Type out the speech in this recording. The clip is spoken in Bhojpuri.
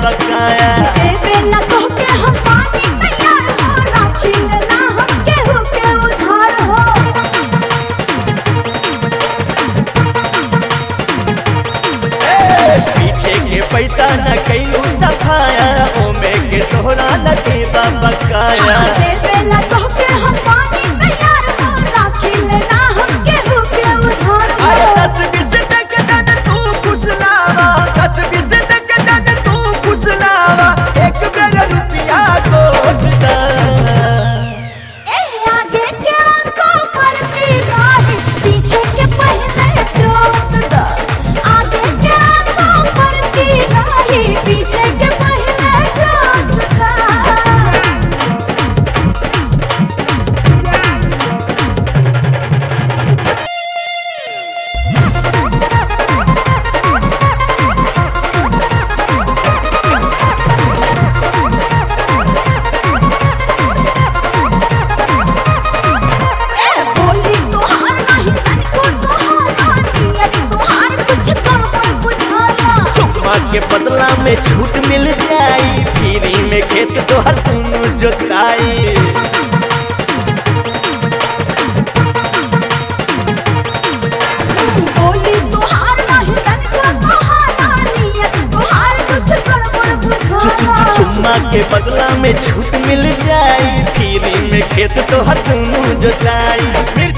बकाया। देवे ना तोहके हम पानी तैयार हो, राखी लेना हम केहू के उधार हो। पीछे के पैसा न कैलू सफाया, ओमे के तोहरा लगे बकाया। देवे ना तोहके हम पानी तैयार हो, राखी लेना हम केहू के उधार हो। अरे 10-20 तक जन तू खुशलावा, 10-20 तक जन तू खुशलावा, एक बेर रुपया गोद दा। आगे के आशा बढ़ती रही, पीछे के पहले जोत दा। आगे के आशा बढ़ती रही, पीछे के पहले जोत दा। बोली तोहार नहीं तनिको सुहाना, नियत तोहार कुछ गड़बड़ बुझाला। चुम्मा के बदला में छूट मिल जाई, फ्री में खेत तोहर दुनू जोताई। बोली तोहार नहीं तनिको सुहाना, नियत तोहार कुछ गड़बड़ बुझाला। चुम्मा के बदला में छूट मिल जाई, फ्री में खेत तोहर दुनू जोताई।